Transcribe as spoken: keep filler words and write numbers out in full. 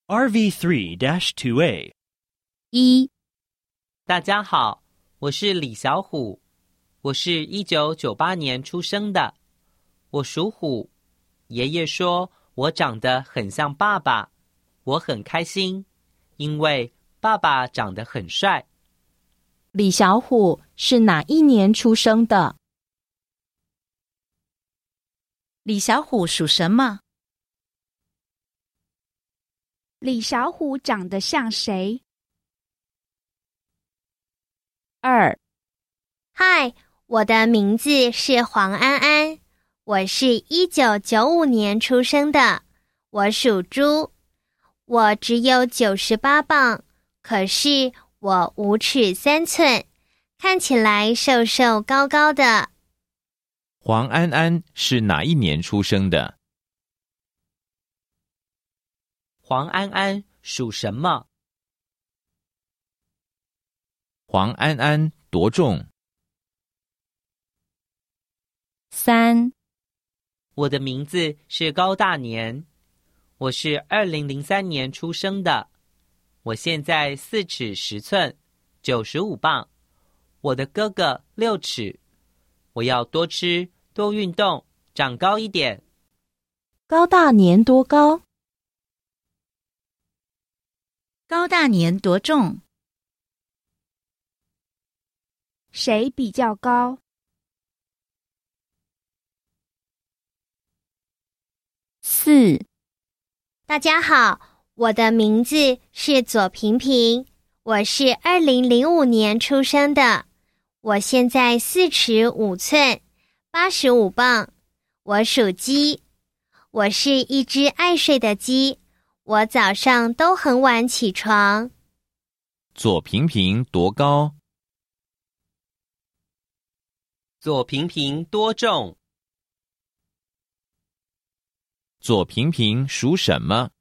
R V three dash two A 一， 大家好，我是李小虎，我是一九九八年出生的，我属虎。爷爷说我长得很像爸爸，我很开心，因为爸爸长得很帅。 李小虎是哪一年出生的？ 李小虎属什么？ 李小虎长得像谁？ 二， 嗨，我的名字是黄安安，我是一九九五年出生的，我属猪，我只有九十八磅，可是我五尺三寸，看起来瘦瘦高高的。 黄安安是哪一年出生的？ 黄安安属什么？ 黄安安多重？ 三， 我的名字是高大年，我是二零零三年出生的，我现在四尺十寸，九十五磅，我的哥哥六尺，我要多吃多运动，长高一点。 高大年多高？ 高大年多重？ 谁比较高？ 四， 大家好，我的名字是左平平，我是二零零五年出生的，我现在四尺五寸，八十五磅，我属鸡，我是一只爱睡的鸡，我早上都很晚起床。 左平平多高？ 左平平多重？ 左平平属什么？